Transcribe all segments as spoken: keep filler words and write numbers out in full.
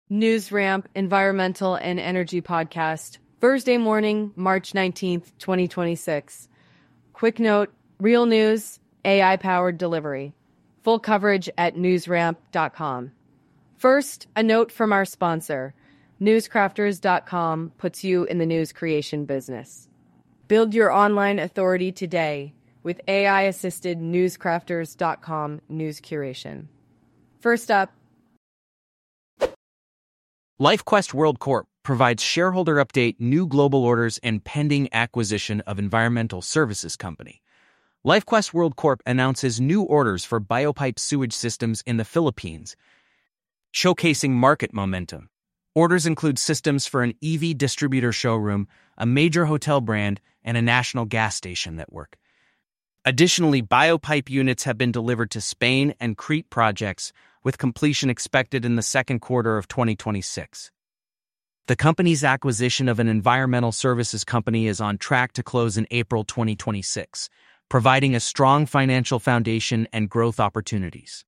NewsRamp Environmental and Energy Podcast, Thursday morning, March nineteenth, twenty twenty-six. Quick note, real news, A I-powered delivery. Full coverage at newsramp dot com. First, a note from our sponsor. newscrafters dot com puts you in the news creation business. Build your online authority today with A I-assisted newscrafters dot com news curation. First up, LifeQuest World Corp provides shareholder update, new global orders, and pending acquisition of environmental services company. LifeQuest World Corp announces new orders for biopipe sewage systems in the Philippines, showcasing market momentum. Orders include systems for an E V distributor showroom, a major hotel brand, and a national gas station network. Additionally, biopipe units have been delivered to Spain and Crete projects, with completion expected in the second quarter of twenty twenty-six. The company's acquisition of an environmental services company is on track to close in April twenty twenty-six, providing a strong financial foundation and growth opportunities.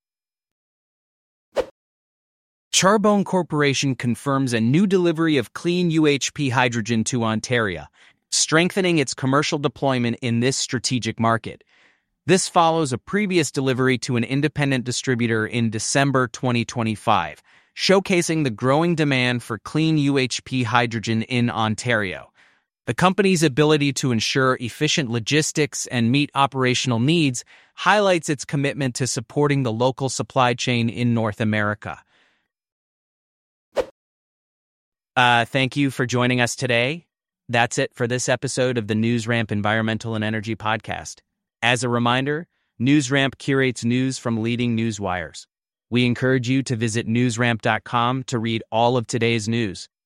Charbone Corporation confirms a new delivery of clean U H P hydrogen to Ontario, strengthening its commercial deployment in this strategic market. This follows a previous delivery to an independent distributor in December twenty twenty-five, showcasing the growing demand for clean U H P hydrogen in Ontario. The company's ability to ensure efficient logistics and meet operational needs highlights its commitment to supporting the local supply chain in North America. Uh, thank you for joining us today. That's it for this episode of the NewsRamp Environmental and Energy Podcast. As a reminder, NewsRamp curates news from leading news wires. We encourage you to visit newsramp dot com to read all of today's news.